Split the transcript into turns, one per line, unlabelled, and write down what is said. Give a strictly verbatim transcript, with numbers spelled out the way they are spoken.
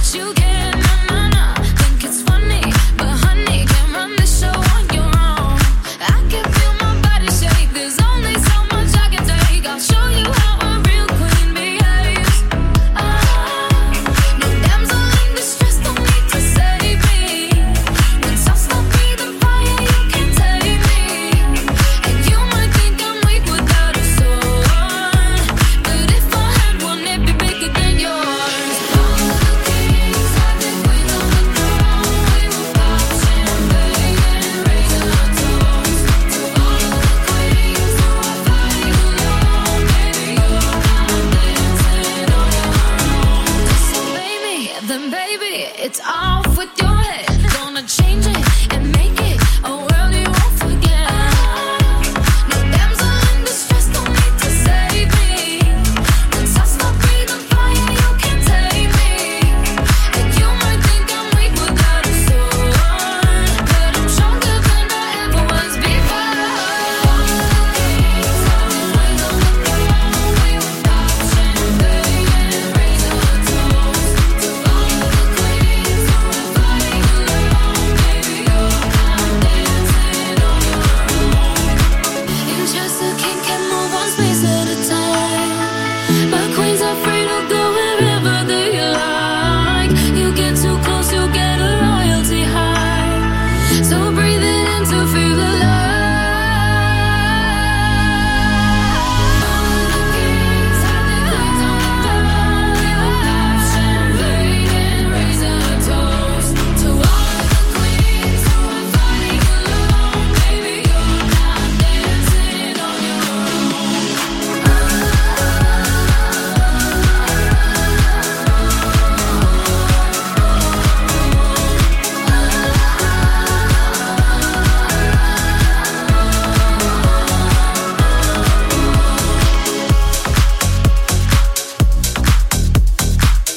you can, na na na. Think it's funny, but honey, can't run the show on your own. I can feel my body shake. There's only so much I can take. I'll show you how a real queen behaves. Ah, no damsel in distress, don't need to save me. When sauce will be the fire, you can't take me. And you might think I'm weak without a sword, but if I had one, it'd be bigger than yours. All of the kings had their queens on the throne. We will pop champagne and raise our toast to all of the queens who are fighting alone. Baby, you're not dancing on your own. So baby, then baby, it's off with your head. Gonna change it and make it. Oh,